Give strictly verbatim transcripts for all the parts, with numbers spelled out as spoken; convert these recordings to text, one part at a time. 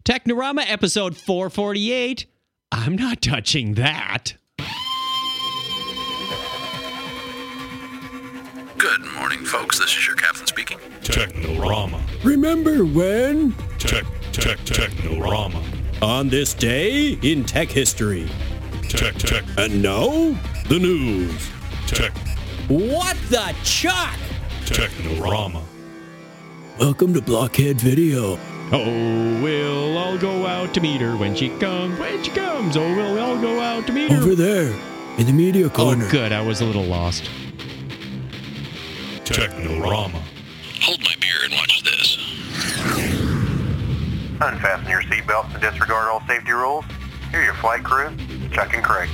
Technorama episode four forty-eight. I'm not touching that. Good morning, folks. This is your captain speaking. Technorama. Remember when? Tech, tech, Technorama. On this day in tech history. Tech, tech, And now, the news. tech, What the chuck? Technorama. Welcome to Blockhead Video. Oh, we'll all go out to meet her when she comes. When she comes, oh, we'll all go out to meet her. Over there, in the media corner. Oh, good. I was a little lost. Technorama. Hold my beer and watch this. Unfasten your seatbelts and disregard all safety rules. Here are your flight crew, Chuck and Craig.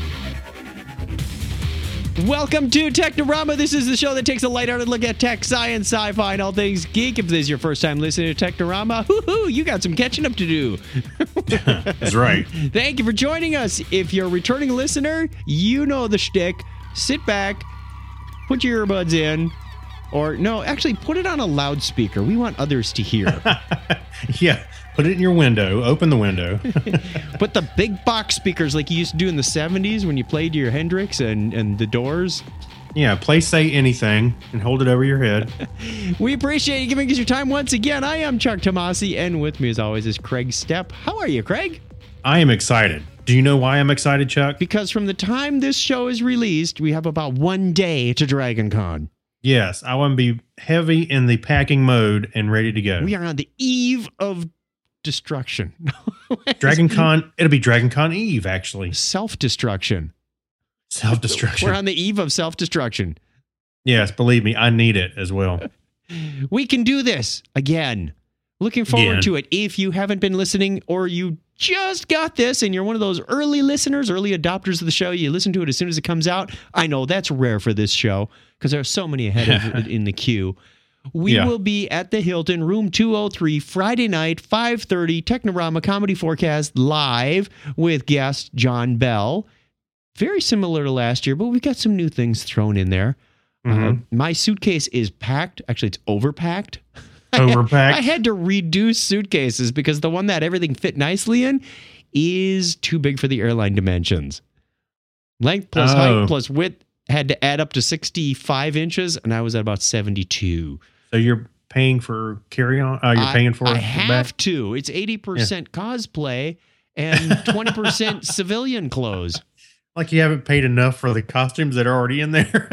Welcome to Technorama. This is the show that takes a lighthearted look at tech, science, sci-fi, and all things geek. If this is your first time listening to Technorama, whoo-hoo, you got some catching up to do. That's right. Thank you for joining us. If you're a returning listener, you know the shtick. Sit back, put your earbuds in, or no, actually put it on a loudspeaker. We want others to hear. Yeah, put it in your window. Open the window. Put the big box speakers like you used to do in the seventies when you played your Hendrix and, and the Doors. Yeah, play Say Anything and hold it over your head. We appreciate you giving us your time once again. I am Chuck Tomasi, and with me as always is Craig Stepp. How are you, Craig? I am excited. Do you know why I'm excited, Chuck? Because from the time this show is released, we have about one day to Dragon Con. Yes, I want to be heavy in the packing mode and ready to go. We are on the eve of destruction. Dragon Con, it'll be Dragon Con Eve, actually. Self-destruction. Self-destruction. We're on the eve of self-destruction. Yes, believe me, I need it as well. We can do this again. Looking forward Again. to it. If you haven't been listening or you just got this and you're one of those early listeners, early adopters of the show, you listen to it as soon as it comes out. I know that's rare for this show because there are so many ahead of in the queue. We Yeah. will be at the Hilton, room two oh three, Friday night, five thirty, Technorama Comedy Forecast live with guest John Bell. Very similar to last year, but we've got some new things thrown in there. Mhm. Uh, my suitcase is packed. Actually, it's overpacked. Overpacked? I had to reduce suitcases because the one that everything fit nicely in is too big for the airline dimensions. Length plus Oh. height plus width had to add up to sixty-five inches, and I was at about seventy-two. So you're paying for carry-on? Uh, you're I- paying for I the have back? to. It's eighty percent cosplay and twenty percent civilian clothes. Like you haven't paid enough for the costumes that are already in there?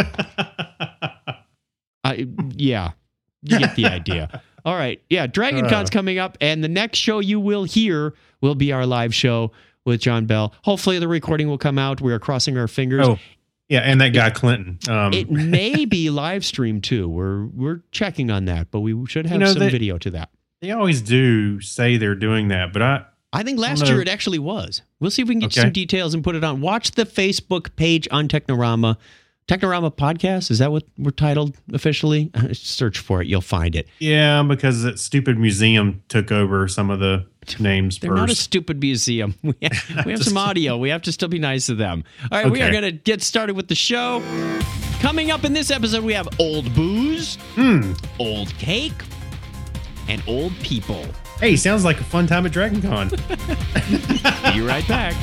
I, yeah, you get the idea. All right. Yeah, Dragon Con's Uh. coming up, and the next show you will hear will be our live show with John Bell. Hopefully the recording will come out. We are crossing our fingers. Oh, yeah, and that guy Clinton. Um, It may be live streamed too. We're we're checking on that, but we should have You know, some they- video to that. they always do say they're doing that, but I... I think last know. year it actually was. We'll see if we can get Okay. some details and put it on. Watch the Facebook page on Technorama. Technorama Podcast, is that what we're titled officially? Search for it. You'll find it. Yeah, because that stupid museum took over some of the names They're first. not a stupid museum. We have, we have Just- some audio. We have to still be nice to them. All right, we are Okay. going to get started with the show. Coming up in this episode, we have old booze, Hmm. old cake, and old people. Hey, sounds like a fun time at Dragon Con. Be right back.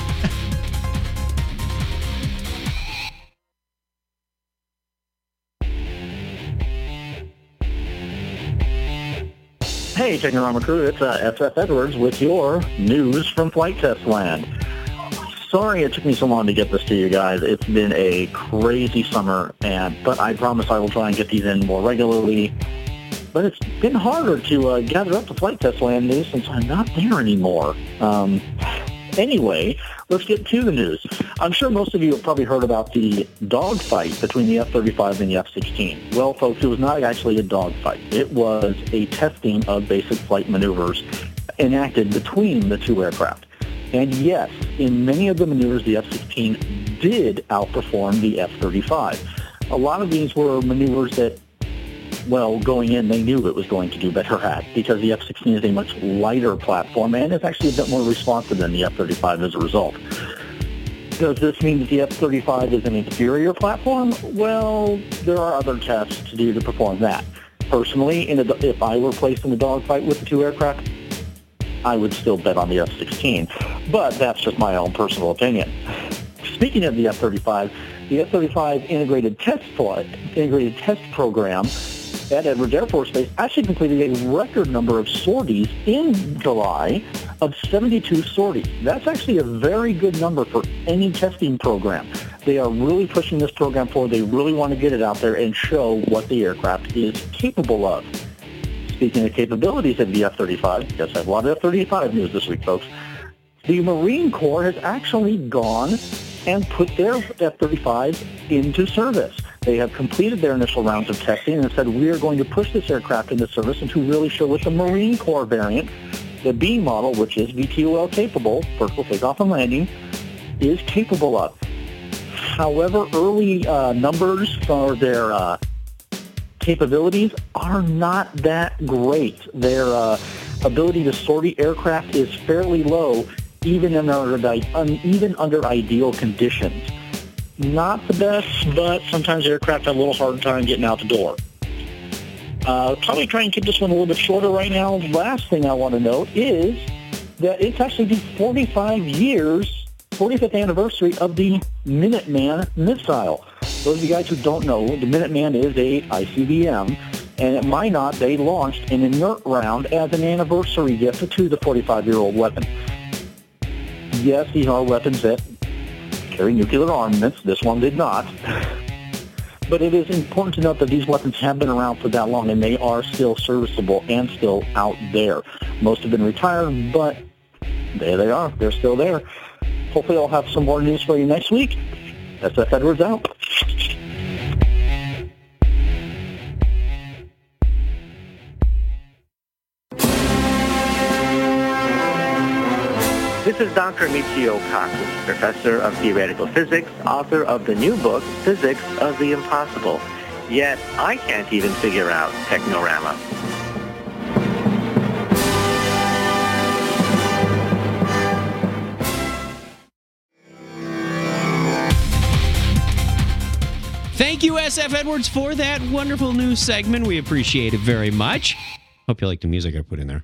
Hey, Technorama crew, it's uh, S F Edwards with your news from Flight Test Land. Sorry it took me so long to get this to you guys. It's been a crazy summer, and but I promise I will try and get these in more regularly. But it's been harder to uh, gather up the Flight Test Land news since I'm not there anymore. Um, anyway, let's get to the news. I'm sure most of you have probably heard about the dogfight between the F thirty-five and the F sixteen. Well, folks, it was not actually a dogfight. It was a testing of basic flight maneuvers enacted between the two aircraft. And yes, in many of the maneuvers, the F sixteen did outperform the F thirty-five. A lot of these were maneuvers that, well, going in, they knew it was going to do better at, because the F sixteen is a much lighter platform and is actually a bit more responsive than the F thirty-five as a result. Does this mean that the F thirty-five is an inferior platform? Well, there are other tests to do to perform that. Personally, in a, if I were placed in a dogfight with the two aircraft, I would still bet on the F sixteen. But that's just my own personal opinion. Speaking of the F thirty-five, the F thirty-five integrated test flight, integrated test program at Edwards Air Force Base actually completed a record number of sorties in July of seventy-two sorties. That's actually a very good number for any testing program. They are really pushing this program forward. They really want to get it out there and show what the aircraft is capable of. Speaking of capabilities of the F thirty-five, yes, I have a lot of F thirty-five news this week, folks. The Marine Corps has actually gone and put their F thirty-fives into service. They have completed their initial rounds of testing and said, we are going to push this aircraft into service and to really show what the Marine Corps variant, the B model, which is V T O L capable, vertical takeoff and landing, is capable of. However, early uh, numbers for their uh, capabilities are not that great. Their uh, ability to sortie aircraft is fairly low, even under, even under ideal conditions. Not the best, but sometimes aircraft have a little hard time getting out the door. Uh, probably try and keep this one a little bit shorter right now. Last thing I want to note is that it's actually the forty-five years, forty-fifth anniversary of the Minuteman missile. Those of you guys who don't know, the Minuteman is a I C B M, and at Minot they launched an inert round as an anniversary gift to the forty-five-year-old weapon. Yes, these are weapons that carry nuclear armaments. This one did not. But it is important to note that these weapons have been around for that long, and they are still serviceable and still out there. Most have been retired, but there they are. They're still there. Hopefully I'll have some more news for you next week. S F Edwards out. This is Doctor Michio Kaku, professor of theoretical physics, author of the new book, Physics of the Impossible. Yet, I can't even figure out Technorama. Thank you, S F Edwards, for that wonderful news segment. We appreciate it very much. Hope you like the music I put in there.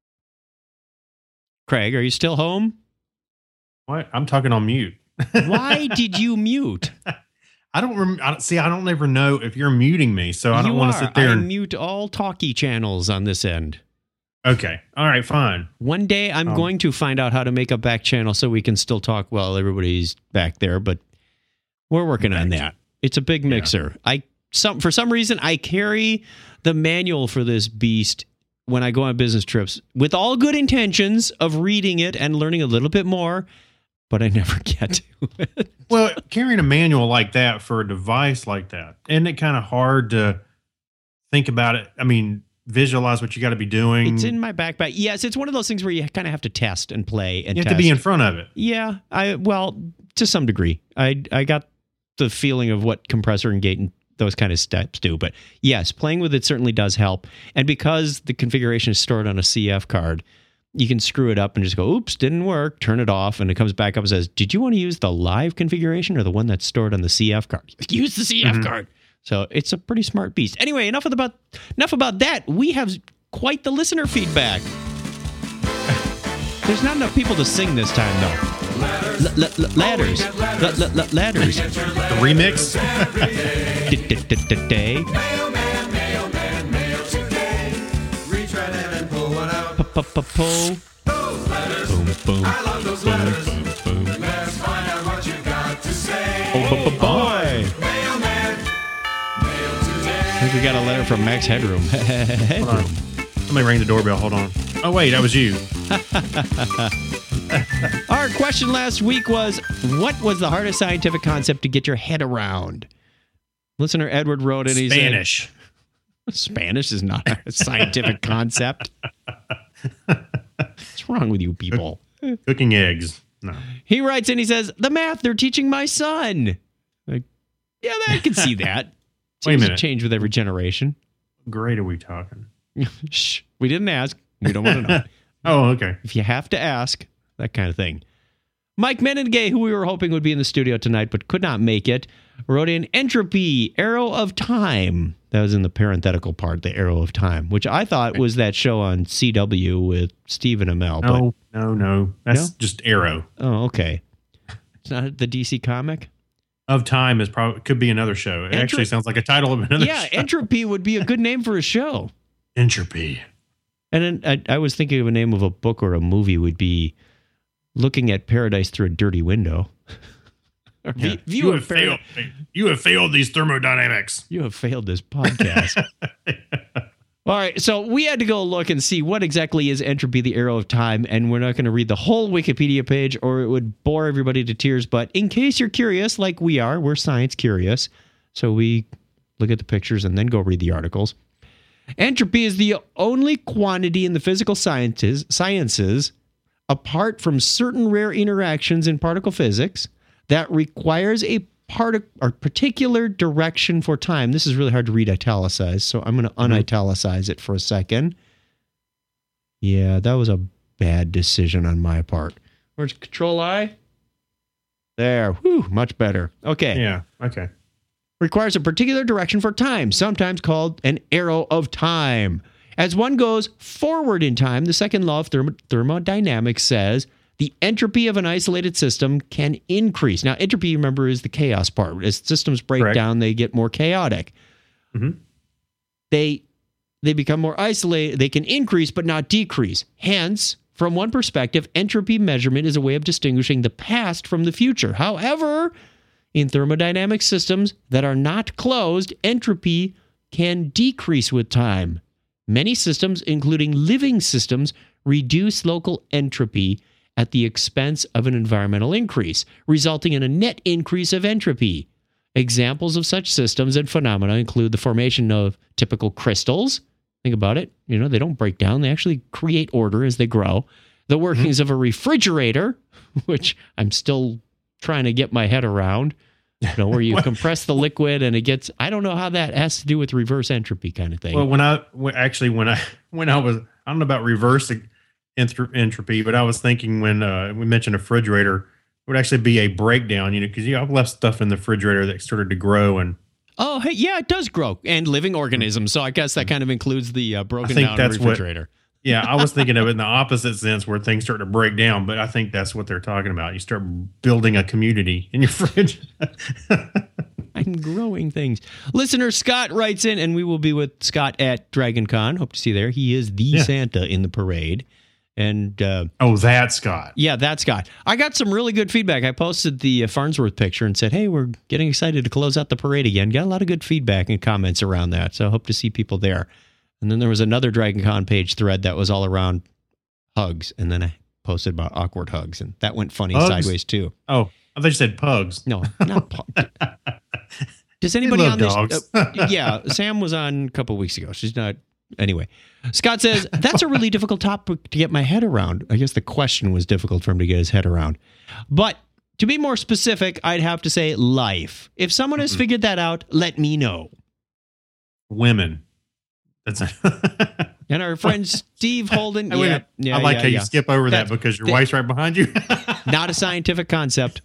Craig, are you still home? What? I'm talking on mute. Why did you mute? I don't rem- I don't, see. I don't ever know if you're muting me, so I don't want to sit there I and mute all talkie channels on this end. Okay. All right. Fine. One day I'm Um, going to find out how to make a back channel so we can still talk while everybody's back there, but we're working on that. It's a big mixer. Yeah. I some for some reason I carry the manual for this beast when I go on business trips with all good intentions of reading it and learning a little bit more, but I never get to it. Well, carrying a manual like that for a device like that, isn't it kind of hard to think about it? I mean, visualize what you got to be doing. It's in my backpack. Yes, it's one of those things where you kind of have to test and play and you have test. to be in front of it. Yeah, I well, to some degree. I I got the feeling of what compressor and gate and those kind of steps do. But yes, playing with it certainly does help. And because the configuration is stored on a C F card, you can screw it up and just go, oops, didn't work, turn it off, and it comes back up and says, did you want to use the live configuration or the one that's stored on the C F card? Use the C F mm-hmm. card. So it's a pretty smart beast. Anyway, enough of about enough about that. We have quite the listener feedback. There's not enough people to sing this time, though. Ladders. L- l- ladders. L- l- l- ladders. The remix. Day. Mailman, mailman, mail today. Reach right in and pull one out. Pull. Those letters. Boom, boom. I love those letters. Boom, boom, boom. Let's find out what you got to say. Oh, boy. Mailman, mail today. I think we got a letter from Max Headroom. Headroom. Somebody rang the doorbell. Hold on. Oh, wait, that was you. Our question last week was, what was the hardest scientific concept to get your head around? Listener Edward wrote in. Spanish. He said, Spanish is not a scientific concept. What's wrong with you people? Cooking eggs. No. He writes in, he says, the math they're teaching my son. Like, yeah, I can see that. Wait a minute. Change with every generation. What grade are we talking? Shh. We didn't ask. We don't want to know. Oh, okay. If you have to ask, that kind of thing. Mike Menengay, who we were hoping would be in the studio tonight but could not make it, wrote in Entropy, Arrow of Time. That was in the parenthetical part, the Arrow of Time, which I thought was that show on C W with Stephen Amell. No, no, no. That's No? just Arrow. Oh, okay. It's not the D C comic? Of Time is probably could be another show. It Entrop- actually sounds like a title of another Yeah, show. Entropy would be a good name for a show. Entropy. And then I, I was thinking of a name of a book or a movie would be Looking at Paradise Through a Dirty Window. Or Yeah. view, view You of have failed. Paradise. You have failed these thermodynamics. You have failed this podcast. All right, so we had to go look and see what exactly is Entropy, the Arrow of Time, and we're not going to read the whole Wikipedia page or it would bore everybody to tears, but in case you're curious, like we are, we're science curious, so we look at the pictures and then go read the articles. Entropy is the only quantity in the physical sciences, sciences, apart from certain rare interactions in particle physics, that requires a Part or particular direction for time. This is really hard to read italicized, so I'm going to unitalicize it for a second. Yeah, that was a bad decision on my part. Where's Control I? There. Whew, much better. Okay. Yeah. Okay. Requires a particular direction for time, sometimes called an arrow of time. As one goes forward in time, the second law of thermo- thermodynamics says the entropy of an isolated system can increase. Now, entropy, remember, is the chaos part. As systems break Correct. down, they get more chaotic. Mhm. They they become more isolated. They can increase but not decrease. Hence, from one perspective, entropy measurement is a way of distinguishing the past from the future. However, in thermodynamic systems that are not closed, entropy can decrease with time. Many systems, including living systems, reduce local entropy at the expense of an environmental increase, resulting in a net increase of entropy. Examples of such systems and phenomena include the formation of typical crystals. Think about it. You know, they don't break down. They actually create order as they grow. The workings mm-hmm. of a refrigerator, which I'm still trying to get my head around, you know, where you compress the liquid and it gets, I don't know how that has to do with reverse entropy kind of thing. Well, when I when, actually, when I, when I was, I don't know about reverse entropy, but I was thinking when uh, we mentioned a refrigerator, it would actually be a breakdown, you know, because you know, I've left stuff in the refrigerator that started to grow and. Oh, hey, yeah, it does grow and living organisms. So I guess that kind of includes the uh, broken I think down that's refrigerator. What, yeah, I was thinking of it in the opposite sense where things start to break down, but I think that's what they're talking about. You start building a community in your fridge. I'm growing things. Listener Scott writes in, and we will be with Scott at DragonCon. Hope to see you there. He is the Yeah. Santa in the parade. And uh, oh, that's Scott. Yeah, that's Scott. I got some really good feedback. I posted the uh, Farnsworth picture and said, hey, we're getting excited to close out the parade again. Got a lot of good feedback and comments around that. So I hope to see people there. And then there was another DragonCon page thread that was all around hugs. And then I posted about awkward hugs. And that went funny Hugs? sideways too. Oh, I thought you said pugs. No, not pugs. Does anybody love on this? dogs. Uh, yeah, Sam was on a couple weeks ago. She's not. Anyway, Scott says, that's a really difficult topic to get my head around. I guess the question was difficult for him to get his head around. But to be more specific, I'd have to say life. If someone has mm-hmm. figured that out, let me know. Women. That's a And our friend Steve Holden. I, yeah, mean, yeah, I like yeah, how yeah. you skip over That's, that because your th- wife's right behind you. Not a scientific concept.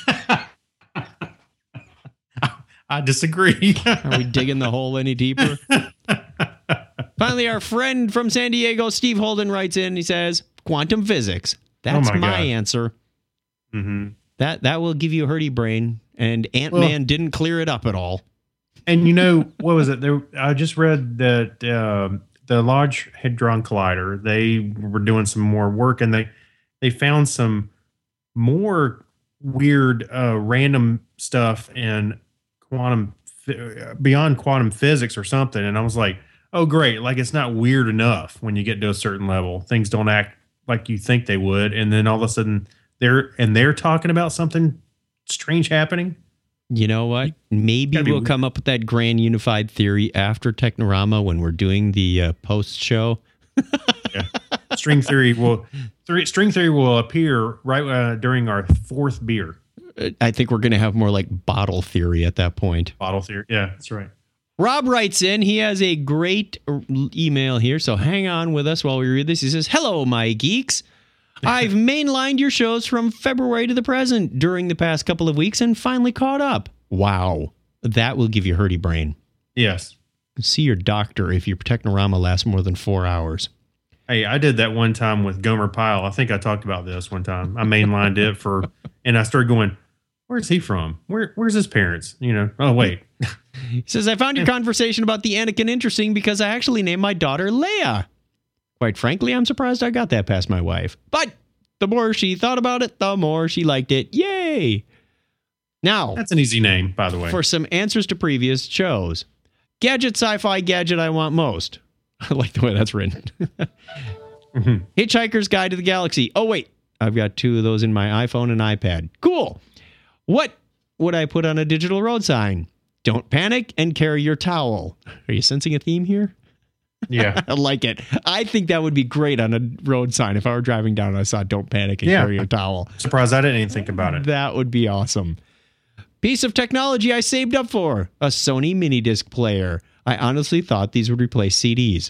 I disagree. Are we digging the hole any deeper? Finally, our friend from San Diego, Steve Holden, writes in. He says, quantum physics. That's oh my, my God. answer. Mm-hmm. That that will give you a hurdy brain. And Ant-Man well, didn't clear it up at all. And you know, what was it? There, I just read that uh, the Large Hadron Collider, they were doing some more work and they, they found some more weird uh, random stuff in quantum, beyond quantum physics or something. And I was like, oh, great. Like, it's not weird enough when you get to a certain level. Things don't act like you think they would. And then all of a sudden they're, and they're talking about something strange happening. You know what? Maybe we'll weird. come up with that grand unified theory after Technorama when we're doing the uh, post show. Yeah. String theory will, th- string theory will appear right uh, during our fourth beer. I think we're going to have more like bottle theory at that point. Bottle theory. Yeah, that's right. Rob writes in. He has a great email here, so hang on with us while we read this. He says, hello, my geeks. I've mainlined your shows from February to the present during the past couple of weeks and finally caught up. Wow. That will give you hurdy brain. Yes. See your doctor if your Technorama lasts more than four hours. Hey, I did that one time with Gomer Pyle. I think I talked about this one time. I mainlined it for, and I started going, where's he from? Where, where's his parents? You know, oh, wait. He says, I found your conversation about the Anakin interesting because I actually named my daughter Leia. Quite frankly, I'm surprised I got that past my wife. But the more she thought about it, the more she liked it. Yay! Now, that's an easy name, by the way. For some answers to previous shows. Gadget, sci-fi gadget I want most. I like the way that's written. mm-hmm. Hitchhiker's Guide to the Galaxy. Oh, wait. I've got two of those in my iPhone and iPad. Cool. What would I put on a digital road sign? Don't panic and carry your towel. Are you sensing a theme here? Yeah. I like it. I think that would be great on a road sign if I were driving down and I saw don't panic and yeah. carry your towel. Surprised I didn't even think about it. That would be awesome. Piece of technology I saved up for. A Sony mini disc player. I honestly thought these would replace C Ds.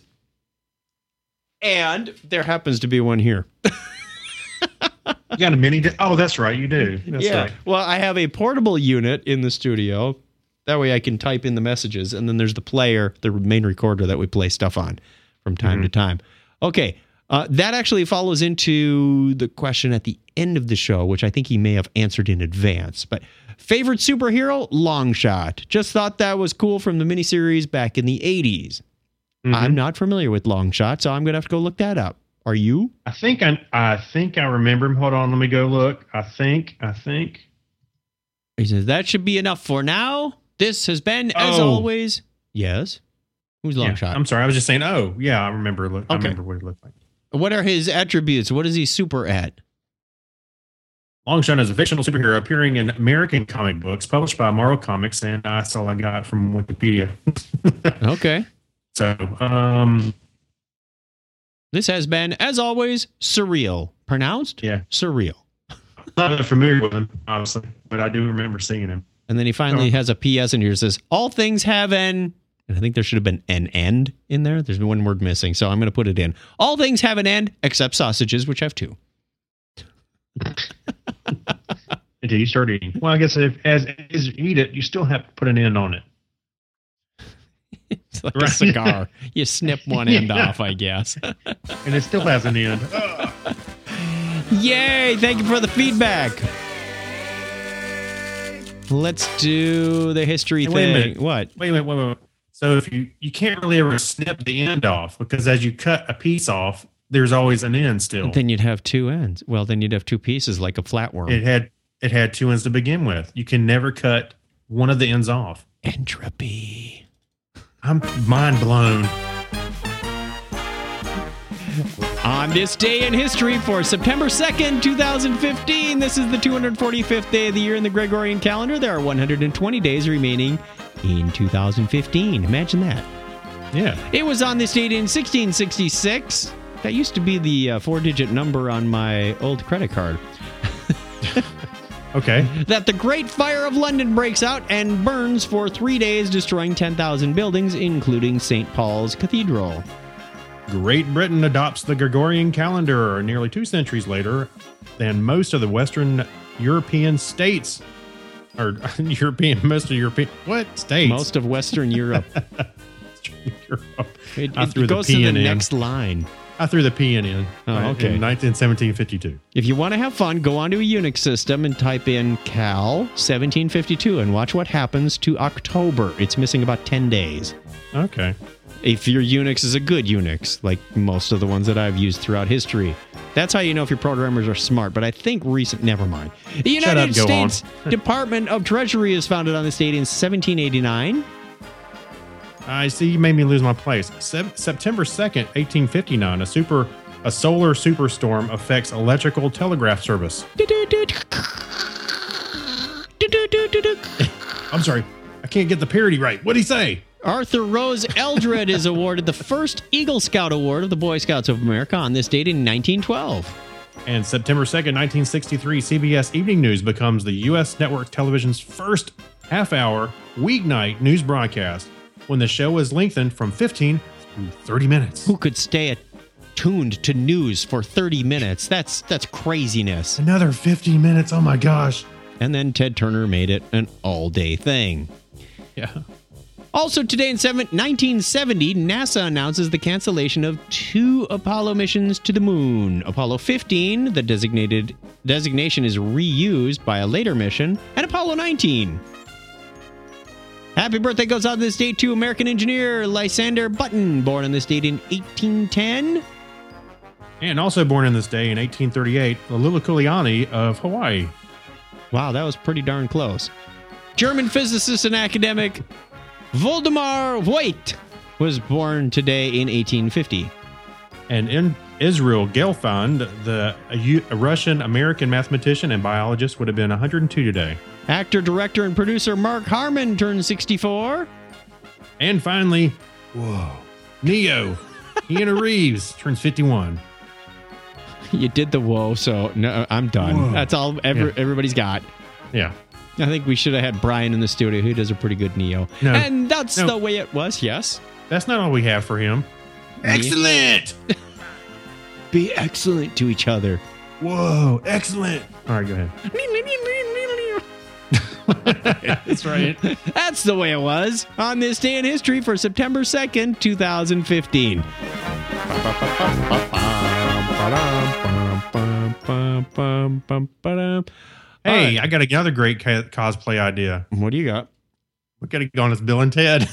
And there happens to be one here. You got a mini disc? Oh, that's right. You do. That's yeah. right. Well, I have a portable unit in the studio. That way I can type in the messages. And then there's the player, the main recorder that we play stuff on from time mm-hmm. to time. Okay. Uh, that actually follows into the question at the end of the show, which I think he may have answered in advance. But favorite superhero? Longshot. Just thought that was cool from the miniseries back in the eighties. Mm-hmm. I'm not familiar with Longshot, so I'm going to have to go look that up. Are you? I think I, I think I remember him. Hold on, let me go look. I think, I think. He says, that should be enough for now. This has been, as oh. always, yes. Who's Longshot? Yeah, I'm sorry, I was just saying, oh, yeah, I remember, look, okay. I remember what he looked like. What are his attributes? What is he super at? Longshot is a fictional superhero appearing in American comic books published by Marvel Comics, and that's all I got from Wikipedia. Okay. So, um... this has been, as always, surreal. Pronounced? Yeah. Surreal. I'm not familiar with him, obviously, but I do remember seeing him. And then he finally oh. has a P S in here that says, all things have an... And I think there should have been an end in there. There's one word missing, so I'm going to put it in. All things have an end, except sausages, which have two. Until you start eating. Well, I guess if, as, as you eat it, you still have to put an end on it. It's like right. a cigar. You snip one end yeah. off, I guess. And it still has an end. Yay! Thank you for the feedback. Let's do the history hey, thing. Wait a minute. What? Wait a minute, wait a minute. So if you, you can't really ever snip the end off, because as you cut a piece off, there's always an end still. Then you'd have two ends. Well, then you'd have two pieces like a flatworm. It had it had two ends to begin with. You can never cut one of the ends off. Entropy. I'm mind blown. On this day in history for September second, twenty fifteen, this is the two hundred forty-fifth day of the year in the Gregorian calendar. There are one hundred twenty days remaining in two thousand fifteen. Imagine that. Yeah. It was on this date in sixteen sixty-six. That used to be the uh, four-digit number on my old credit card. Okay. That the Great Fire of London breaks out and burns for three days, destroying ten thousand buildings, including Saint Paul's Cathedral. Great Britain adopts the Gregorian calendar nearly two centuries later than most of the Western European states. Or European, most of European, what states? Most of Western Europe. Europe. It, I it, threw it goes the P to in the in. next line. I threw the P in in. Oh, okay. In nineteen seventeen fifty-two. If you want to have fun, go onto a Unix system and type in Cal seventeen fifty-two and watch what happens to October. It's missing about ten days. Okay. If your Unix is a good Unix, like most of the ones that I've used throughout history. That's how you know if your programmers are smart, but I think recent, never mind. The United Shut up, States Department of Treasury is founded on this date in seventeen eighty-nine. I see you made me lose my place. Se- September second, eighteen fifty-nine, a super, a solar superstorm affects electrical telegraph service. I'm sorry, I can't get the parody right. What'd he say? Arthur Rose Eldred is awarded the first Eagle Scout Award of the Boy Scouts of America on this date in nineteen twelve. And September second, nineteen sixty-three, C B S Evening News becomes the U S network television's first half-hour weeknight news broadcast when the show was lengthened from fifteen to thirty minutes. Who could stay at tuned to news for thirty minutes. That's that's craziness. Another fifty minutes. Oh my gosh. And then Ted Turner made it an all-day thing. Yeah. Also today in nineteen seventy, NASA announces the cancellation of two Apollo missions to the moon. Apollo fifteen, the designated designation is reused by a later mission, and Apollo nineteen. Happy birthday goes out this date to American engineer Lysander Button, born on this date in eighteen ten. And also born in this day in eighteen thirty-eight, Liliuokalani Kuliani of Hawaii. Wow, that was pretty darn close. German physicist and academic Voldemar Voigt was born today in eighteen fifty. And in Israel Gelfand, the a, U- a Russian-American mathematician and biologist, would have been one hundred two today. Actor, director, and producer Mark Harmon turned sixty-four. And finally, whoa, Neo, Keanu Reeves, turns fifty-one. You did the whoa, so no, I'm done. Whoa. That's all every, Yeah. everybody's got. Yeah. I think we should have had Brian in the studio, who does a pretty good Neo. No. And that's No. the way it was, yes. That's not all we have for him. Excellent! Be excellent to each other. Whoa, excellent. All right, go ahead. That's right. That's the way it was on this day in history for September second, twenty fifteen. Hey, I got another great ca- cosplay idea. What do you got? We got to go on as Bill and Ted.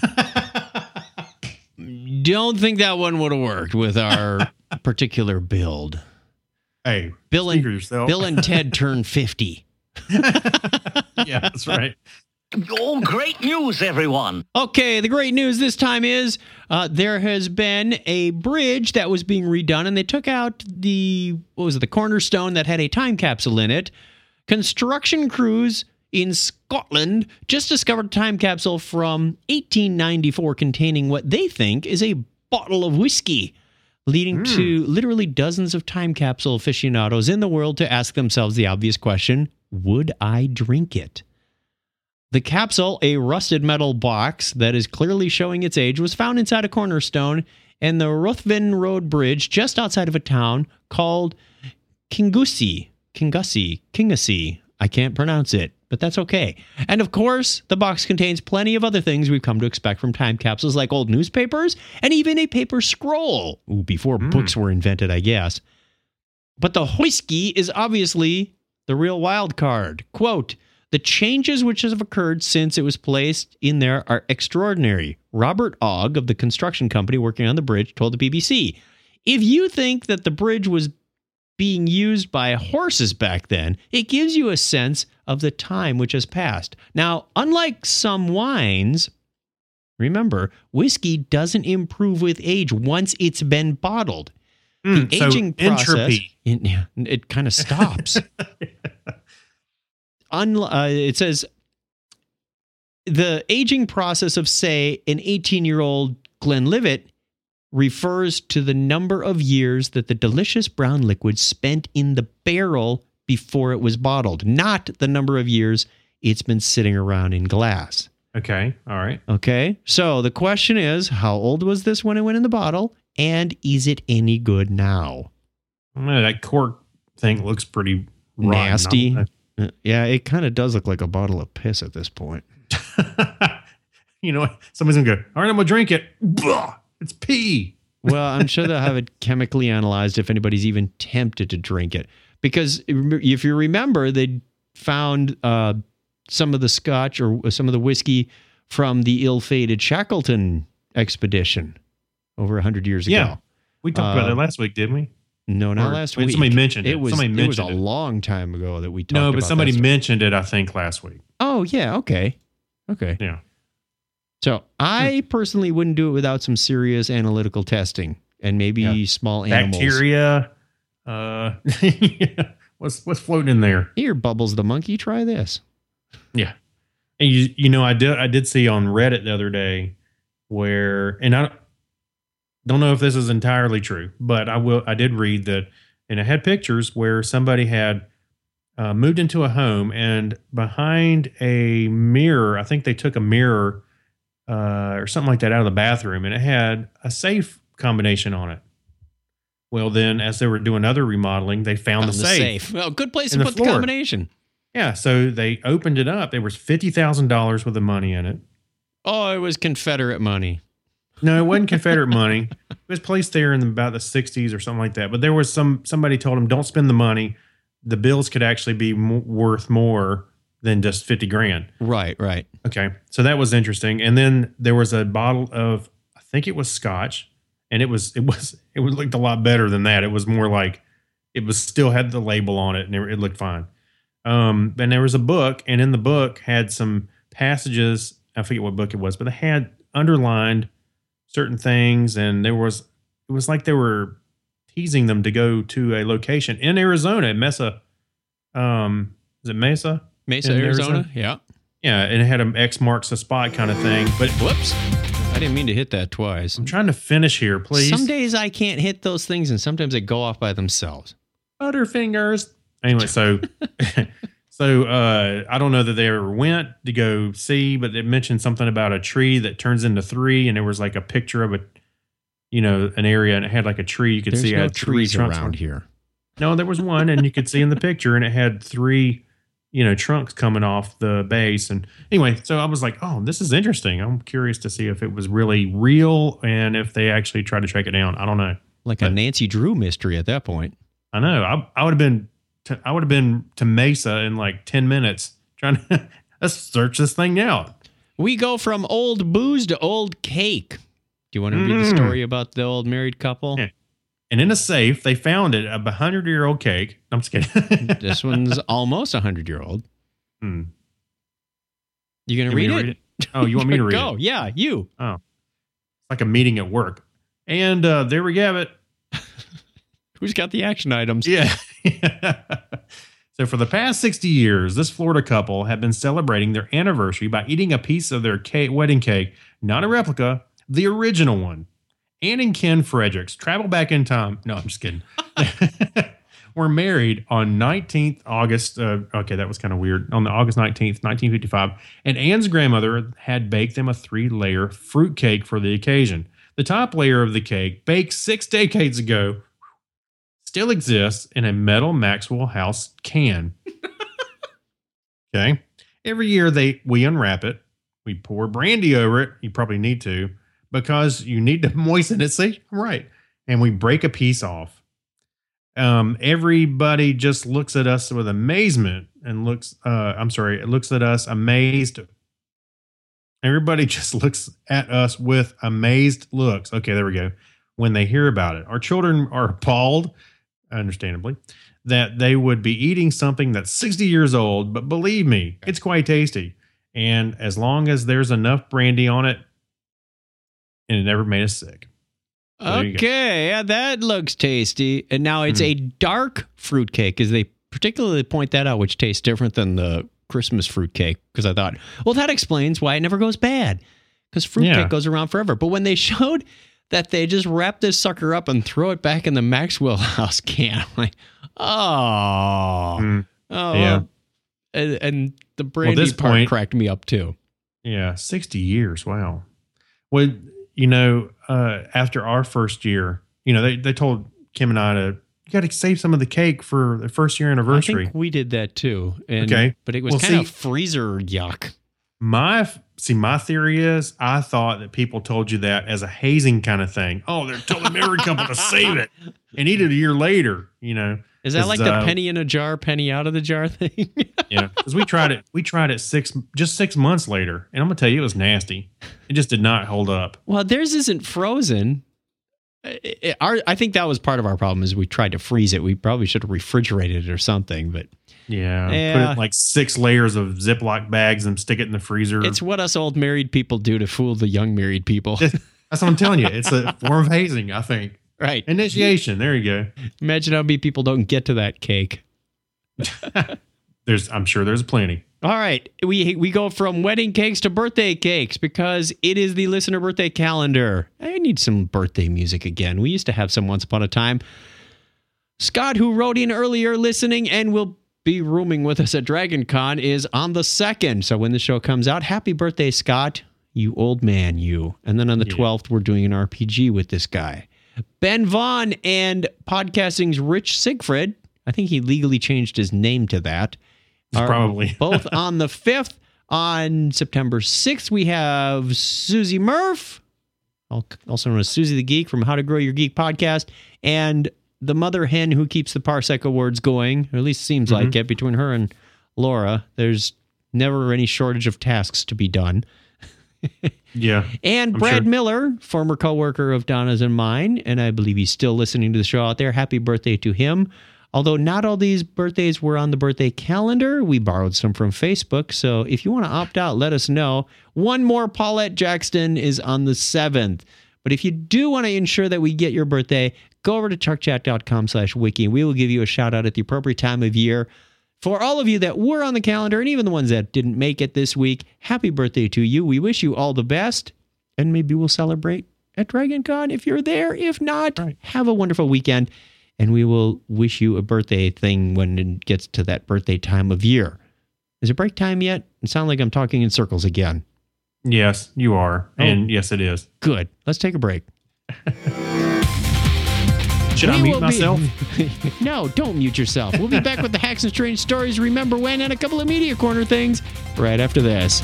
Don't think that one would have worked with our particular build. Hey, Bill speak and for yourself. Bill and Ted turn fifty. Yeah, that's right. Oh, great news, everyone. Okay, the great news this time is uh, there has been a bridge that was being redone, and they took out the, what was it, the cornerstone that had a time capsule in it. Construction crews in Scotland just discovered a time capsule from eighteen ninety-four containing what they think is a bottle of whiskey, leading Mm. to literally dozens of time capsule aficionados in the world to ask themselves the obvious question, would I drink it? The capsule, a rusted metal box that is clearly showing its age, was found inside a cornerstone and the Ruthven Road Bridge just outside of a town called Kingussie. Kingussie. Kingussie. I can't pronounce it, but that's okay. And of course, the box contains plenty of other things we've come to expect from time capsules, like old newspapers and even a paper scroll. Ooh, before Mm. books were invented, I guess. But the whiskey is obviously the real wild card. Quote, the changes which have occurred since it was placed in there are extraordinary. Robert Ogg of the construction company working on the bridge told the B B C, if you think that the bridge was being used by horses back then, it gives you a sense of the time which has passed. Now, unlike some wines, remember, whiskey doesn't improve with age once it's been bottled. Mm, the so aging process, entropy. it, it kind of stops. Un, uh, it says the aging process of, say, an eighteen-year-old Glenlivet refers to the number of years that the delicious brown liquid spent in the barrel before it was bottled, not the number of years it's been sitting around in glass. Okay, all right. Okay, so the question is, how old was this when it went in the bottle, and is it any good now? Well, that cork thing looks pretty rotten. Nasty. I- Uh, Yeah, it kind of does look like a bottle of piss at this point. You know, somebody's going to go, all right, I'm going to drink it. Blah, it's pee. Well, I'm sure they'll have it chemically analyzed if anybody's even tempted to drink it. Because if you remember, they found uh, some of the scotch or some of the whiskey from the ill-fated Shackleton expedition over one hundred years Yeah. ago. We talked about Uh, that last week, didn't we? No, not Or- last wait, week. somebody mentioned it. It was, Somebody it was a mentioned it. long time ago that we talked No, about but somebody that stuff. mentioned it, I think, last week. Oh, yeah, okay. Okay. Yeah. So I personally wouldn't do it without some serious analytical testing and maybe Yeah. small animals. Bacteria. Uh, what's what's floating in there? Here, Bubbles the monkey, try this. Yeah. And you you know, I did I did see on Reddit the other day where, and I don't know if this is entirely true, but I will I did read that, and I had pictures where somebody had uh, moved into a home, and behind a mirror, I think they took a mirror uh, or something like that out of the bathroom, and it had a safe combination on it. Well, then as they were doing other remodeling, they found, Found the, the safe. safe. Well, good place in to the put the floor. combination. Yeah, so they opened it up. There was fifty thousand dollars worth of money in it. Oh, it was Confederate money. No, it wasn't Confederate money. It was placed there in about the sixties or something like that. But there was some, somebody told him, don't spend the money. The bills could actually be mo- worth more than just fifty grand. Right, right. Okay. So that was interesting. And then there was a bottle of, I think it was scotch, and it was, it was, it was looked a lot better than that. It was more like, it was still had the label on it and it, it looked fine. Um, and there was a book, and in the book had some passages. I forget what book it was, but they had underlined certain things. And there was, it was like they were teasing them to go to a location in Arizona, in Mesa. Um, is it Mesa? Mesa, In Arizona? Arizona? Yeah. Yeah, and it had an X marks the spot kind of thing. But Whoops. I didn't mean to hit that twice. I'm trying to finish here, please. Some days I can't hit those things, and sometimes they go off by themselves. Butterfingers. Anyway, so so uh, I don't know that they ever went to go see, but they mentioned something about a tree that turns into three, and there was like a picture of a, you know, an area, and it had like a tree you could There's see. it no had three trees trunks around on- here. No, there was one, and you could see in the picture, and it had three, you know, trunks coming off the base. And anyway, so I was like, oh, this is interesting. I'm curious to see if it was really real and if they actually tried to track it down. I don't know. Like a Nancy Drew mystery at that point. I know. I, I would have been, to, I would have been to Mesa in like ten minutes trying to let's search this thing out. We go from old booze to old cake. Do you want to read the Mm. story about the old married couple? Yeah. And in a safe, they found it, a hundred-year-old cake. I'm just kidding. This one's almost a hundred-year-old. Hmm. You gonna You read want it? me to read it? Oh, you want me to read Go. it? Yeah, you. Oh, it's like a meeting at work. And uh, there we have it. Who's got the action items? Yeah. So for the past sixty years, this Florida couple have been celebrating their anniversary by eating a piece of their cake, wedding cake, not a replica, the original one. Ann and Ken Fredericks travel back in time. No, I'm just kidding. Were married on nineteenth August. Uh, okay, that was kind of weird. On the August nineteenth, nineteen fifty-five. And Ann's grandmother had baked them a three-layer fruit cake for the occasion. The top layer of the cake, baked six decades ago, still exists in a metal Maxwell House can. Okay. Every year they we unwrap it. We pour brandy over it. You probably need to because you need to moisten it. See, I'm right. And we break a piece off. Um, everybody just looks at us with amazement and looks, uh, I'm sorry, it looks at us amazed. Everybody just looks at us with amazed looks. Okay, there we go. When they hear about it, our children are appalled, understandably, that they would be eating something that's sixty years old. But believe me, it's quite tasty. And as long as there's enough brandy on it, and it never made us sick. So there you go. Okay, yeah, that looks tasty. And now it's a dark fruitcake, as they particularly point that out, which tastes different than the Christmas fruitcake. Because I thought, well, that explains why it never goes bad. Because fruitcake Yeah. goes around forever. But when they showed that they just wrap this sucker up and throw it back in the Maxwell House can, I'm like, oh, Mm. oh, Yeah. and, and the brandy this part point- cracked me up too. Yeah, sixty years. Wow. Well, you know, uh, after our first year, you know, they, they told Kim and I to, you got to save some of the cake for the first year I anniversary. think we did that too. And, Okay. but it was Well, kind of see- freezer yuck. My see, my theory is I thought that people told you that as a hazing kind of thing. Oh, they're telling the married couple to save it and eat it a year later. You know, Is that 'Cause, like the uh, penny in a jar, penny out of the jar thing? yeah, because we tried it. We tried it six just six months later, and I'm gonna tell you, it was nasty. It just did not hold up. Well, theirs isn't frozen. It- it- our, I think that was part of our problem is we tried to freeze it. We probably should have refrigerated it or something, but Yeah, put Yeah. it in like six layers of Ziploc bags and stick it in the freezer. it's what us old married people do to fool the young married people. That's what I'm telling you. It's a form of hazing, I think. Right. Initiation. There you go. Imagine how many people don't get to that cake. There's, I'm sure there's plenty. All right, we we go from wedding cakes to birthday cakes because it is the listener birthday calendar. I need some birthday music again. We used to have some once upon a time. Scott, who wrote in earlier listening and will be rooming with us at Dragon Con, is on the second. So when the show comes out, happy birthday, Scott, you old man, you. And then on the Yeah. twelfth, we're doing an R P G with this guy. Ben Vaughn and podcasting's Rich Siegfried, I think he legally changed his name to that, are Probably. both on the fifth. On September sixth, we have Susie Murph, also known as Susie the Geek from How to Grow Your Geek podcast, and the mother hen who keeps the Parsec Awards going, or at least seems Mm-hmm. like it, between her and Laura. There's never any shortage of tasks to be done. Yeah. And I'm Brad sure. Miller, former coworker of Donna's and mine, and I believe he's still listening to the show out there. Happy birthday to him. Although not all these birthdays were on the birthday calendar, we borrowed some from Facebook. So if you want to opt out, let us know. One more Paulette Jackson is on the seventh. But if you do want to ensure that we get your birthday, go over to chuckchat.com slash wiki. We will give you a shout out at the appropriate time of year. For all of you that were on the calendar and even the ones that didn't make it this week, happy birthday to you. We wish you all the best. And maybe we'll celebrate at Dragon Con if you're there. If not, Right. have a wonderful weekend. And we will wish you a birthday thing when it gets to that birthday time of year. Is it break time yet? It sounds like I'm talking in circles again. Yes, you are. Oh. And yes, it is. Good. Let's take a break. Should I We mute will be- myself? No, don't mute yourself. We'll be back with the Hacks and Strange Stories, Remember When, and a couple of Media Corner things right after this.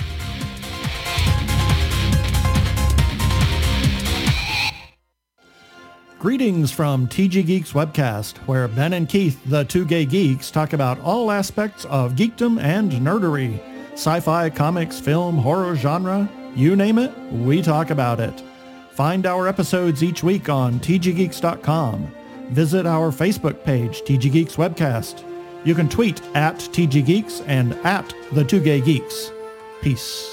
Greetings from T G Geeks Webcast, where Ben and Keith, the two gay geeks, talk about all aspects of geekdom and nerdery. Sci-fi, comics, film, horror genre, you name it, we talk about it. Find our episodes each week on T G geeks dot com. Visit our Facebook page, T G Geeks Webcast. You can tweet at T G Geeks and at the two gay geeks. Peace.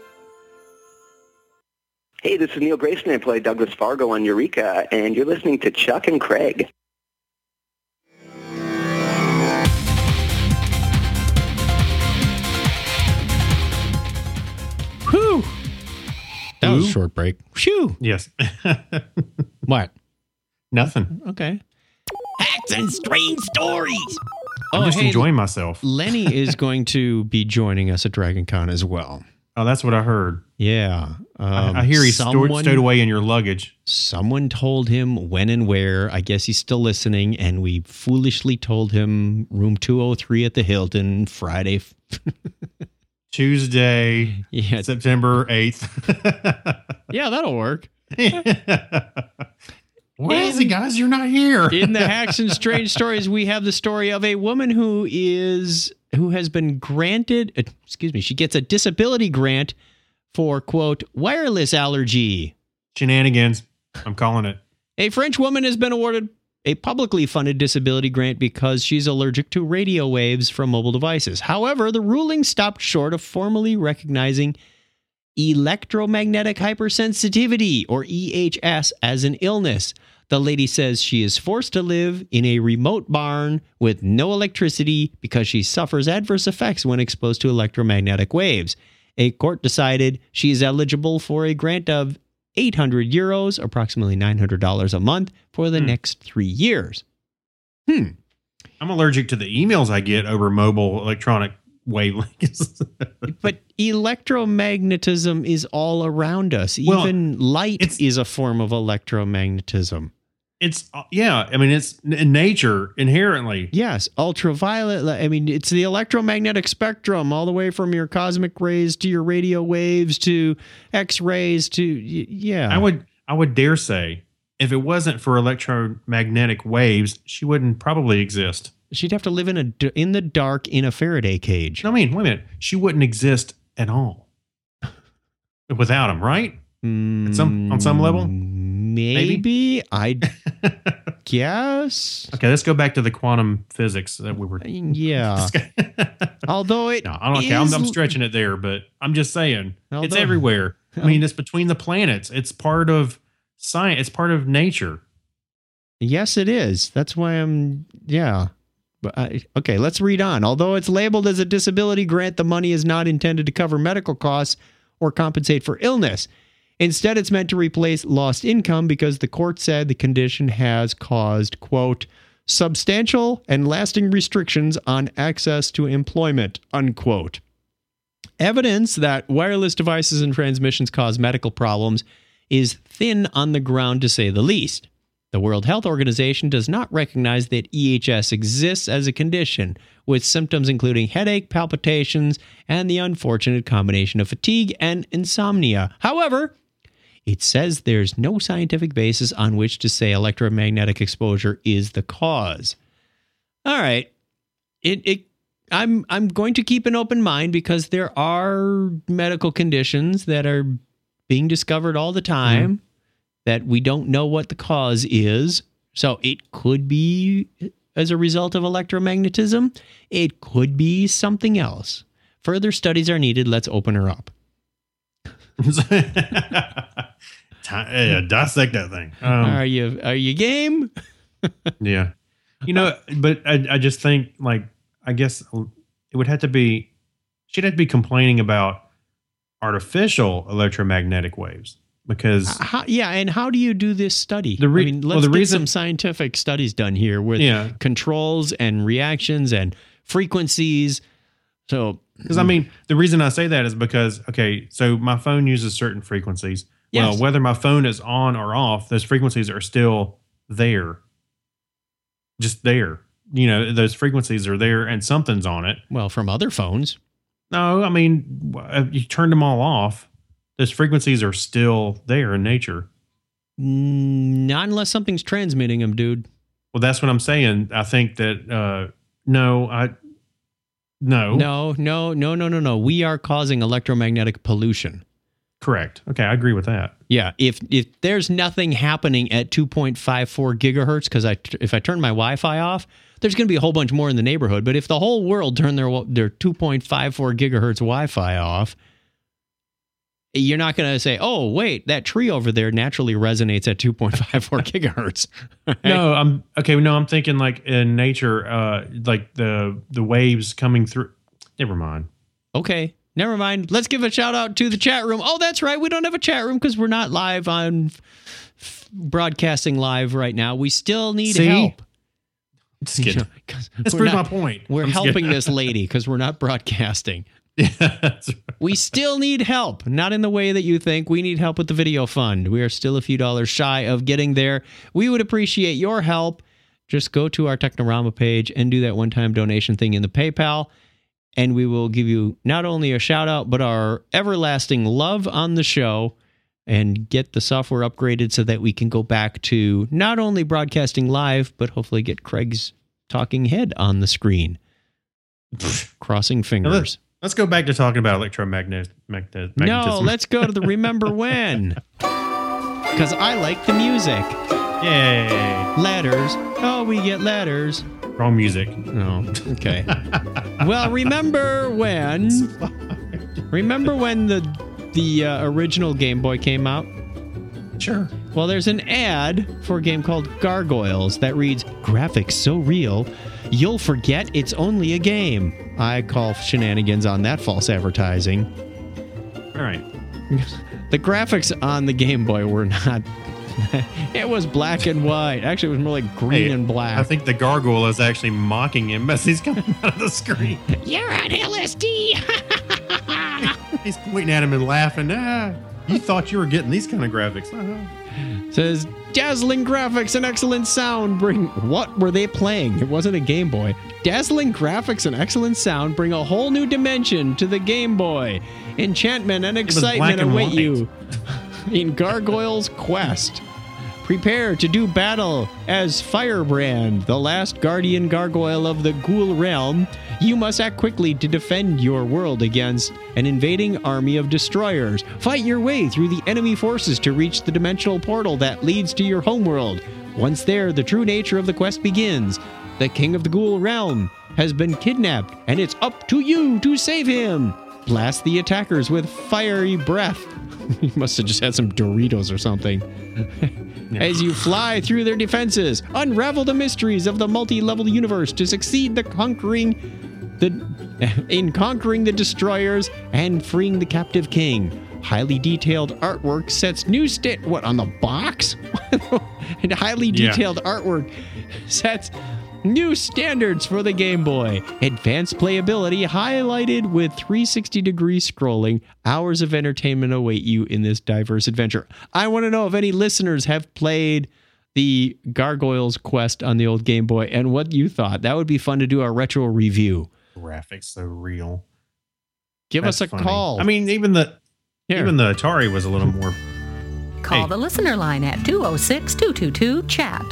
Hey, this is Neil Grayson. I play Douglas Fargo on Eureka, and you're listening to Chuck and Craig. Whew. That was a Who? short break. Phew. Yes. What? Nothing. Okay. Hacks and strange stories. I'm Oh, just hey, enjoying myself. Lenny is going to be joining us at Dragon Con as well. Oh, that's what I heard. Yeah. Um, I, I hear he's stored, someone- stowed away in your luggage. Someone told him when and where. I guess he's still listening, and we foolishly told him room two oh three at the Hilton Friday. Tuesday, Yeah, September eighth. yeah, that'll work. Where is he, guys? You're not here. In the Hacks and Strange Stories, we have the story of a woman who is who has been granted, uh, excuse me, she gets a disability grant for, quote, wireless allergy. Shenanigans. I'm calling it. A French woman has been awarded a publicly funded disability grant because she's allergic to radio waves from mobile devices. However, the ruling stopped short of formally recognizing electromagnetic hypersensitivity, or E H S, as an illness. The lady says she is forced to live in a remote barn with no electricity because she suffers adverse effects when exposed to electromagnetic waves. A court decided she is eligible for a grant of eight hundred euros, approximately nine hundred dollars a month, for the Hmm. next three years. Hmm. I'm allergic to the emails I get over mobile electronic wavelengths. But electromagnetism is all around us. Well, Even light it's- is a form of electromagnetism. It's, yeah, I mean, it's in nature inherently. Yes, ultraviolet. I mean, it's the electromagnetic spectrum, all the way from your cosmic rays to your radio waves to X-rays to y- yeah. I would, I would dare say, if it wasn't for electromagnetic waves, she wouldn't probably exist. She'd have to live in a d- in the dark in a Faraday cage. I mean, wait a minute, she wouldn't exist at all without them, right? At some on some level, maybe, I guess. Okay, let's go back to the quantum physics that we were. Yeah. Although it, no, I don't. Okay, I'm, is- I'm stretching it there, but I'm just saying it's Although- everywhere. I mean, it's between the planets. It's part of science. It's part of nature. Yes, it is. That's why I'm. Yeah. But I, okay, let's read on. Although it's labeled as a disability grant, the money is not intended to cover medical costs or compensate for illness. Instead, it's meant to replace lost income because the court said the condition has caused, quote, substantial and lasting restrictions on access to employment, unquote. Evidence that wireless devices and transmissions cause medical problems is thin on the ground, to say the least. The World Health Organization does not recognize that E H S exists as a condition, with symptoms including headache, palpitations, and the unfortunate combination of fatigue and insomnia. However, it says there's no scientific basis on which to say electromagnetic exposure is the cause. All right. It it I'm I'm going to keep an open mind because there are medical conditions that are being discovered all the time mm-hmm. that we don't know what the cause is. So it could be as a result of electromagnetism. It could be something else. Further studies are needed. Let's open her up. Yeah, dissect that thing. Um, are you are you game? Yeah. You know, but I, I just think, like, I guess it would have to be, she'd have to be complaining about artificial electromagnetic waves because. Uh, how, yeah. And how do you do this study? The re- I mean, let's well, the get reason, some scientific studies done here with yeah. controls and reactions and frequencies. So, because I mean, the reason I say that is because, okay, so my phone uses certain frequencies. Yes. Well, whether my phone is on or off, those frequencies are still there. Just there. You know, those frequencies are there and something's on it. Well, from other phones. No, I mean, if you turned them all off, those frequencies are still there in nature. Not unless something's transmitting them, dude. Well, that's what I'm saying. I think that, uh, no, I, no. No, no, no, no, no, no. We are causing electromagnetic pollution. Correct. Okay, I agree with that. Yeah, if if there's nothing happening at two point five four gigahertz, because I if I turn my Wi-Fi off, there's going to be a whole bunch more in the neighborhood. But if the whole world turned their their two point five four gigahertz Wi-Fi off, you're not going to say, "Oh, wait, that tree over there naturally resonates at two point five four gigahertz." Right? No, I'm okay. No, I'm thinking like in nature, uh, like the the waves coming through. Never mind. Okay. Never mind. Let's give a shout out to the chat room. Oh, that's right. We don't have a chat room because we're not live on f- broadcasting live right now. We still need See? help. Just kidding. You know, That's pretty my point. We're I'm helping this lady because we're not broadcasting. Yeah, that's right. We still need help. Not in the way that you think. We need help with the video fund. We are still a few dollars shy of getting there. We would appreciate your help. Just go to our Technorama page and do that one-time donation thing in the PayPal. And we will give you not only a shout out, but our everlasting love on the show and get the software upgraded so that we can go back to not only broadcasting live, but hopefully get Craig's talking head on the screen. Crossing fingers. Let's, let's go back to talking about electromagnetism. No, let's go to the Remember When. Because I like the music. Yay. Letters. Oh, we get letters. Wrong music. No. Okay. Well, remember when? Remember when the the uh, original Game Boy came out? Sure. Well, there's an ad for a game called Gargoyles that reads, "Graphics so real, you'll forget it's only a game." I call shenanigans on that false advertising. All right. The graphics on the Game Boy were not. It was black and white. Actually, it was more like green hey, and black. I think the gargoyle is actually mocking him as he's coming out of the screen. You're on L S D. He's pointing at him and laughing. Ah, you thought you were getting these kind of graphics. Uh-huh. Says, dazzling graphics and excellent sound bring... What were they playing? It wasn't a Game Boy. Dazzling graphics and excellent sound bring a whole new dimension to the Game Boy. Enchantment and excitement await you in Gargoyle's Quest. Prepare to do battle as Firebrand, the last guardian gargoyle of the Ghoul realm. You must act quickly to defend your world against an invading army of destroyers. Fight your way through the enemy forces to reach the dimensional portal that leads to your homeworld. Once there, the true nature of the quest begins. The king of the Ghoul realm has been kidnapped, and it's up to you to save him. Blast the attackers with fiery breath. He must have just had some Doritos or something. As you fly through their defenses, unravel the mysteries of the multi-level universe to succeed the conquering the in conquering the destroyers and freeing the captive king. Highly detailed artwork sets new sta- what on the box? And highly detailed yeah. artwork sets new standards for the Game Boy. Advanced playability highlighted with three sixty degree scrolling. Hours of entertainment await you in this diverse adventure. I want to know if any listeners have played the Gargoyles quest on the old Game Boy and what you thought. That would be fun to do a retro review. Graphics so real. Give That's us a funny. call. I mean, even the Here. even the Atari was a little more. Call Hey. the listener line at two oh six, two two two, chat.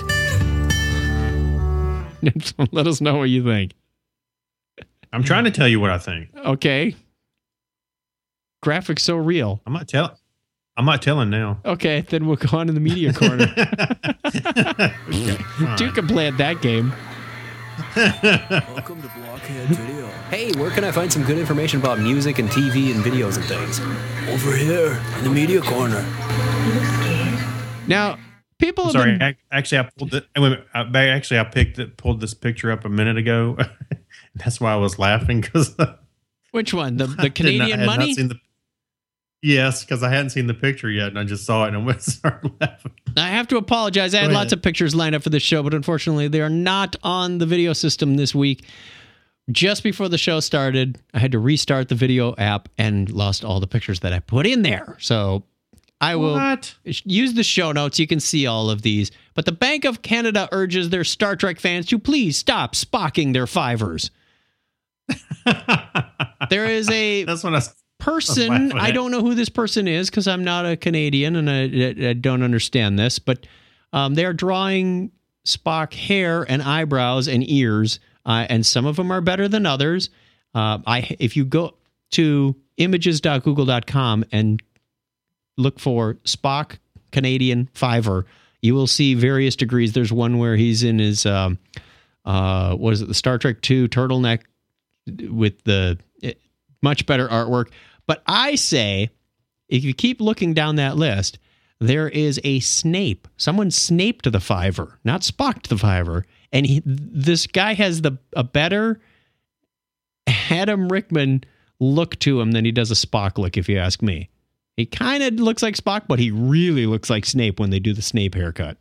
Let us know what you think. I'm trying to tell you what I think. Okay. Graphics so real. I'm not telling. I'm not telling now. Okay, then we'll go on to the media corner. Okay, fine. You can play at that game. Welcome to Blockhead Video. Hey, where can I find some good information about music and T V and videos and things? Over here, in the media corner. Now, people have Sorry, been... ac- actually, I pulled it. Wait a minute, I- ba- actually, I picked it, pulled this picture up a minute ago. That's why I was laughing because Which one? The the Canadian money? The, yes, because I hadn't seen the picture yet, and I just saw it and I started laughing. I have to apologize. I Go had ahead. lots of pictures lined up for this show, but unfortunately, they are not on the video system this week. Just before the show started, I had to restart the video app and lost all the pictures that I put in there. So I will What? use the show notes. You can see all of these. But the Bank of Canada urges their Star Trek fans to please stop spocking their fivers. There is a That's what I. s- person. laughing I at. don't know who this person is because I'm not a Canadian and I, I don't understand this, but um, they're drawing Spock hair and eyebrows and ears, uh, and some of them are better than others. Uh, I if you go to images dot google dot com and look for Spock Canadian Fiver, you will see various degrees. There's one where he's in his um, uh, what is it, the Star Trek two turtleneck with the eh, much better artwork. But I say, if you keep looking down that list, there is a Snape. Someone snaped the Fiver, not Spocked the Fiver. And he, this guy has the a better Adam Rickman look to him than he does a Spock look, if you ask me. He kind of looks like Spock, but he really looks like Snape when they do the Snape haircut.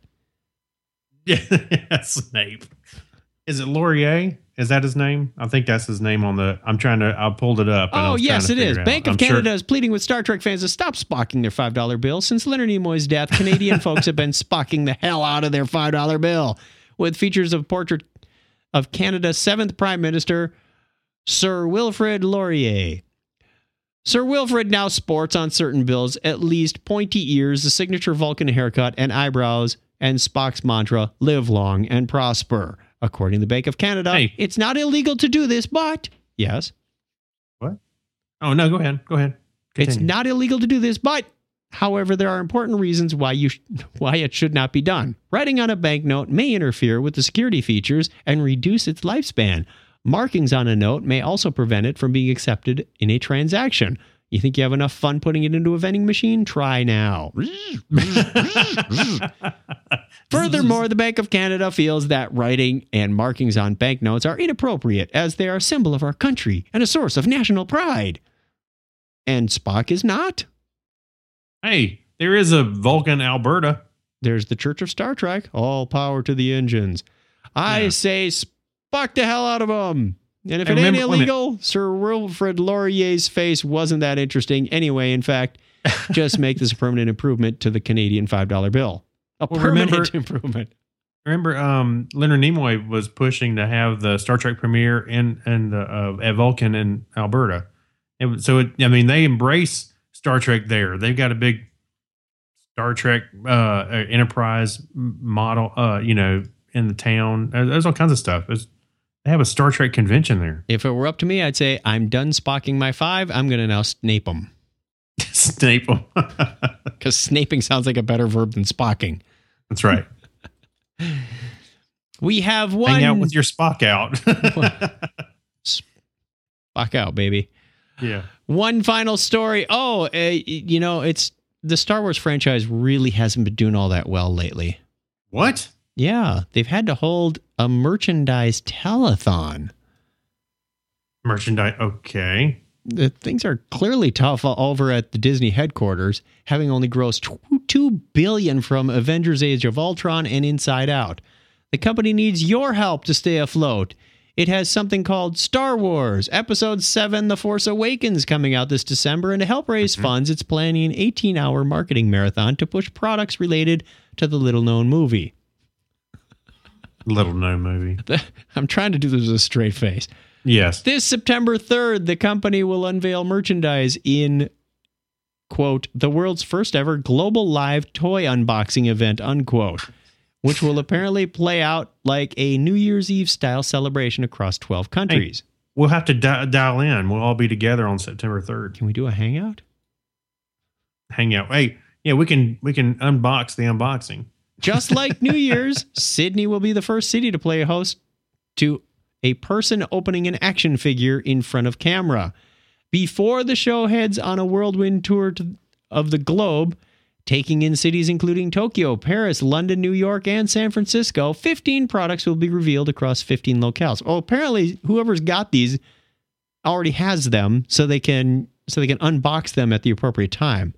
Yeah, Snape. Is it Laurier? Is that his name? I think that's his name on the. I'm trying to. I pulled it up. and I Oh, was yes, trying it to is. figure Bank out. of I'm sure- Canada is pleading with Star Trek fans to stop spocking their five dollar bill. Since Leonard Nimoy's death, Canadian folks have been spocking the hell out of their five dollar bill with features of portrait of Canada's seventh Prime Minister, Sir Wilfrid Laurier. Sir Wilfrid now sports on certain bills at least pointy ears, the signature Vulcan haircut, and eyebrows, and Spock's mantra, live long and prosper. According to the Bank of Canada, Hey. it's not illegal to do this, but... Yes? What? Oh no! Go ahead. Go ahead. It's Continue. not illegal to do this, but however, there are important reasons why you sh- why it should not be done. Writing on a banknote may interfere with the security features and reduce its lifespan. Markings on a note may also prevent it from being accepted in a transaction. You think you have enough fun putting it into a vending machine? Try now. Furthermore, the Bank of Canada feels that writing and markings on banknotes are inappropriate as they are a symbol of our country and a source of national pride. And Spock is not. Hey, there is a Vulcan, Alberta. There's the Church of Star Trek. All power to the engines. I Yeah. say Spock the hell out of them. And if Hey, it remember- ain't wait a minute. illegal, Sir Wilfrid Laurier's face wasn't that interesting. Anyway, in fact, just make this a permanent improvement to the Canadian five dollar bill. A Well, permanent remember- improvement. Remember, um, Leonard Nimoy was pushing to have the Star Trek premiere in in the uh, at Vulcan in Alberta. It was, so, it, I mean, they embrace Star Trek there. They've got a big Star Trek uh, uh, Enterprise model, uh, you know, in the town. Uh, There's all kinds of stuff. It's, they have a Star Trek convention there. If it were up to me, I'd say I'm done spocking my five. I'm going to now snape them. Snape 'em. Because snaping sounds like a better verb than spocking. That's right. We have one. Hang out with your Spock out. Spock out, baby. Yeah. One final story. Oh, uh, you know, it's the Star Wars franchise really hasn't been doing all that well lately. What? Yeah, they've had to hold a merchandise telethon. Merchandise. Okay. The things are clearly tough over at the Disney headquarters, having only grossed two billion dollars from Avengers Age of Ultron and Inside Out. The company needs your help to stay afloat. It has something called Star Wars Episode seven The Force Awakens coming out this December, and to help raise mm-hmm. funds, it's planning an eighteen hour marketing marathon to push products related to the little-known movie. Little known movie. I'm trying to do this with a straight face. Yes. This September third, the company will unveil merchandise in, quote, the world's first ever global live toy unboxing event, unquote, which will apparently play out like a New Year's Eve style celebration across twelve countries. Hey, we'll have to di- dial in. We'll all be together on September third. Can we do a hangout? Hangout. Hey, yeah, we can we can unbox the unboxing. Just like New Year's, Sydney will be the first city to play host to a person opening an action figure in front of camera. Before the show heads on a whirlwind tour to, of the globe, taking in cities including Tokyo, Paris, London, New York, and San Francisco, fifteen products will be revealed across fifteen locales. Oh, apparently whoever's got these already has them, so they can so they can unbox them at the appropriate time.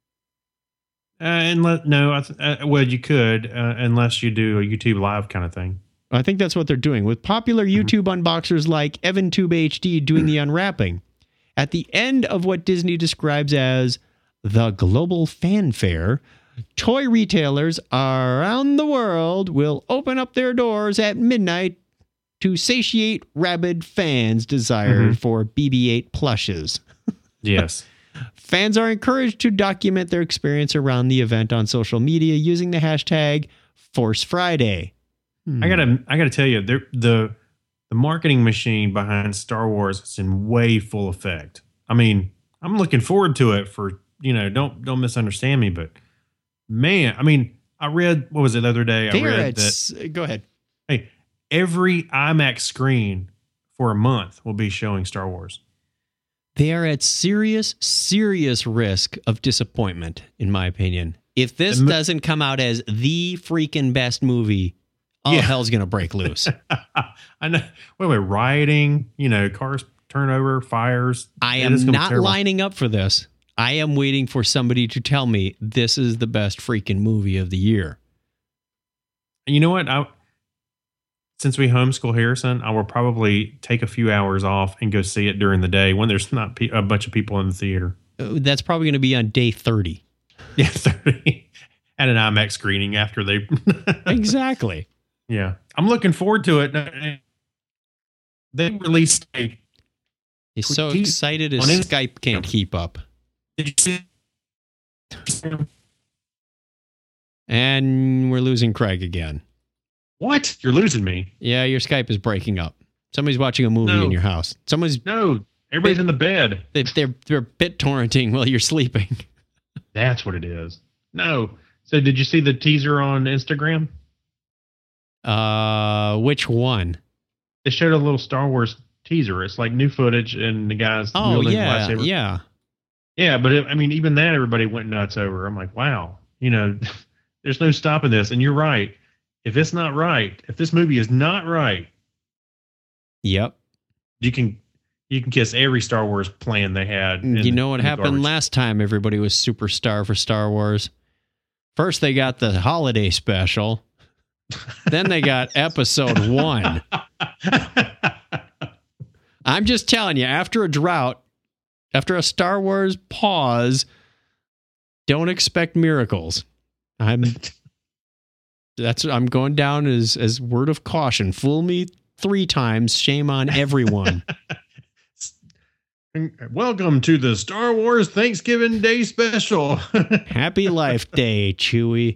Uh, and let, no, I th- uh, well, you could, uh, unless you do a YouTube live kind of thing. I think that's what they're doing with popular YouTube mm-hmm. unboxers like EvanTube H D doing the unwrapping. At the end of what Disney describes as the global fanfare, toy retailers around the world will open up their doors at midnight to satiate rabid fans' desire mm-hmm. for B B eight plushes. Yes. Fans are encouraged to document their experience around the event on social media using the hashtag Force Friday. Hmm. I gotta, I gotta tell you, the the the marketing machine behind Star Wars is in way full effect. I mean, I'm looking forward to it. For you know, don't don't misunderstand me, but man, I mean, I read what was it the other day? I there read that. Go ahead. Hey, every IMAX screen for a month will be showing Star Wars. They are at serious, serious risk of disappointment, in my opinion. If this mo- doesn't come out as the freaking best movie, all yeah. hell's going to break loose. I know. Wait, wait, rioting, you know, cars turn over, fires. I am not lining up for this. I am waiting for somebody to tell me this is the best freaking movie of the year. And you know what? I, since we homeschool Harrison, I will probably take a few hours off and go see it during the day when there's not pe- a bunch of people in the theater. That's probably going to be on day thirty. Yeah, thirty. At an IMAX screening after they... Exactly. Yeah. I'm looking forward to it. They released a... He's so excited his Skype can't keep up. Did you see? And we're losing Craig again. What? You're losing me. Yeah, your Skype is breaking up. Somebody's watching a movie no. in your house. Someone's No, everybody's they, in the bed. They, they're they're bit torrenting while you're sleeping. That's what it is. No. So did you see the teaser on Instagram? Uh, which one? They showed a little Star Wars teaser. It's like new footage and the guys oh, wielding yeah, the lightsaber. Yeah. Yeah, but it, I mean, even that, everybody went nuts over. I'm like, wow, you know, there's no stopping this. And you're right. If it's not right, if this movie is not right, yep, you can you can kiss every Star Wars plan they had. You know what happened garbage. Last time everybody was superstar for Star Wars? First they got the holiday special, then they got episode one. I'm just telling you, after a drought, after a Star Wars pause, don't expect miracles. I'm that's I'm going down as as word of caution. Fool me three times, shame on everyone. Welcome to the Star Wars Thanksgiving Day special. Happy Life Day, Chewie.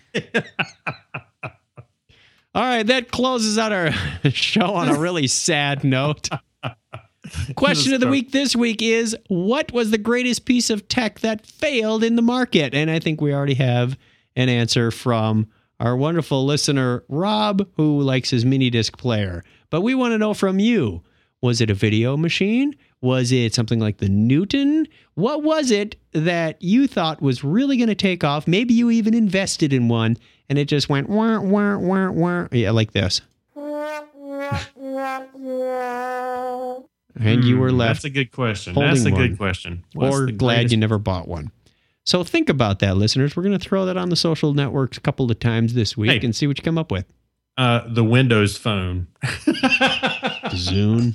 All right, that closes out our show on a really sad note. Question of the week this week is, what was the greatest piece of tech that failed in the market? And I think we already have an answer from our wonderful listener, Rob, who likes his mini disc player. But we want to know from you, was it a video machine? Was it something like the Newton? What was it that you thought was really going to take off? Maybe you even invested in one and it just went wah, wah, wah, wah. Yeah, like this. And you were left. That's a good question. That's a good question. Or glad you never bought one. So think about that, listeners. We're going to throw that on the social networks a couple of times this week hey, and see what you come up with. Uh, the Windows Phone. Zune.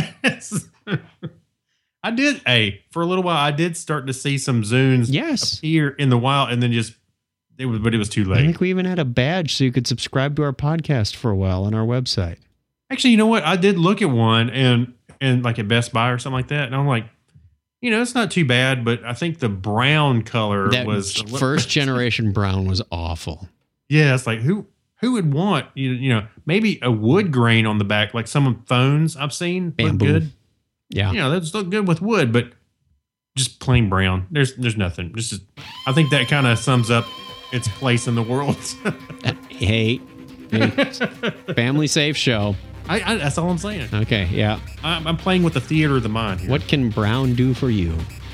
I did. Hey, for a little while, I did start to see some Zunes yes. appear in the wild and then just it was, but it was too I late. think we even had a badge so you could subscribe to our podcast for a while on our website. Actually, you know what? I did look at one and and like at Best Buy or something like that, and I'm like, you know, it's not too bad, but I think the brown color That was a little- first generation brown was awful. Yeah, it's like who who would want you you know maybe a wood grain on the back like some of phones I've seen look Bamboo. good. Yeah, You know, those look good with wood, but just plain brown. There's there's nothing. Just I think that kind of sums up its place in the world. hey, hey, family safe show. I, I that's all I'm saying. Okay, yeah. I'm, I'm playing with the theater of the mind here. What can brown do for you?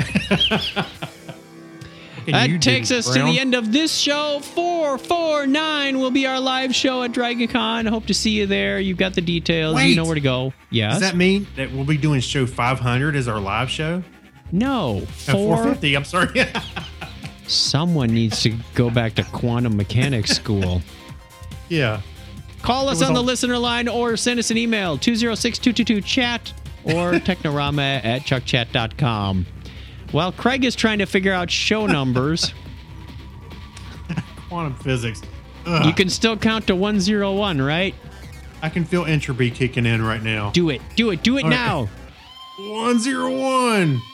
That you takes do, us Brown? to the end of this show. four four nine will be our live show at DragonCon. Hope to see you there. You've got the details. You Wait. know where to go. Yes. Does that mean that we'll be doing show five hundred as our live show? no. Uh, Four. four fifty. I'm sorry. Someone needs to go back to quantum mechanics school. yeah. Call us It was on the all- listener line or send us an email, two oh six, two two two, chat or technorama at chuckchat dot com. While Craig is trying to figure out show numbers, Quantum physics. Ugh. you can still count to one oh one, right? I can feel entropy kicking in right now. Do it. Do it. Do it All right. now. one oh one.